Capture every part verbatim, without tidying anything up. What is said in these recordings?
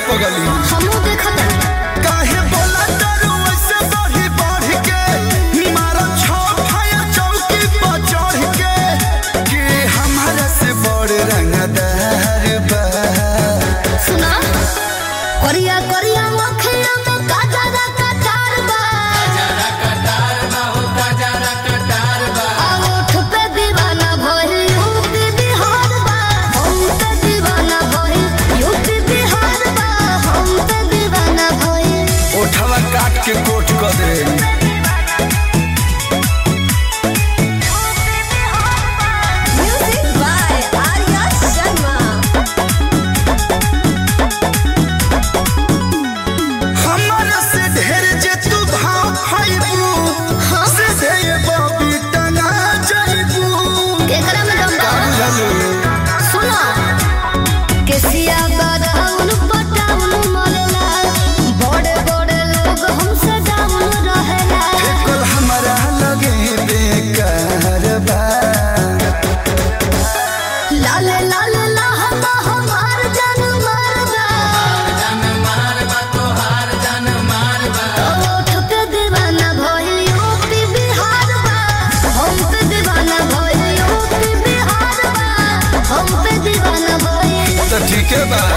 पगली हमहू देखत काहे बोला तारू ऐसे बढ़ी बढ़ के मारा छो फाया चौकी पर चढ़ के कि हमारा से बड़ रंगदार बा सुना करिया करिया मखिया में काजरा कटार बा काजरा कटार बा हो काजरा कटार बा ओठ पे दीवाना भइल यूपी बिहार बा हम पे दीवाना भइल यूपी बिहार बा हम पे दीवाना भइल ओठवा काट के कोट कर दे म्यूजिक बाय आर्या शर्मा हमारा से ढेर जे तू भाव खाइबू से दे ये बाबी तना जाइबू केकरा में दम बा हेलो सुना केसिया बादाउन पटाउन मरेला बड़े बड़े लोग हमसे डाउन रहेला कल हमारा लगे बेकार बा लाले लाले लाहता हमार जान मारबा जान मारबा तोहार जान मारबा ओठ पे दीवाना भइल यूपी बिहार बा हम पे दीवाना भइल यूपी बिहार बा हम पे दीवाना भइल तो ठीक है बा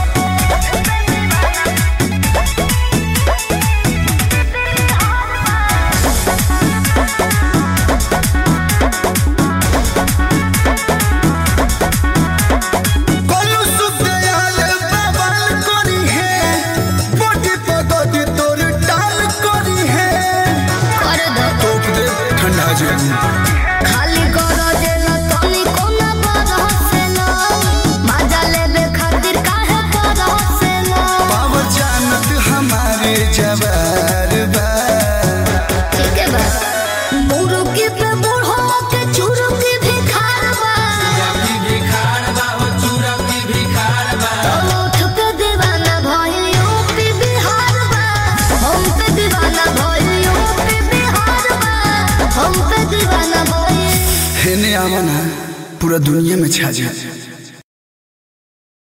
कोलू सुदयाल बवाल करी है बॉडी पगड़ी तोर डाल करी है कर दो टोक दे ठंडा जाई खाली कर देला तनी कोना बरसेला मजा लेबे खातिर काहे बरसेला पावर जानत हमारे जवार बा ठीक है बा मुरुकी पे बूढ़ो के चुरुकी भी खारबा चुरुकी भी खारबा हो चुरुकी भी खारबा ओठ पे दीवाना भइल यूपी बिहार बा हम पे दीवाना भइल यूपी बिहार बा हम पे दीवाना भइल हेने आवा ना पूरा दुनिया में छा जा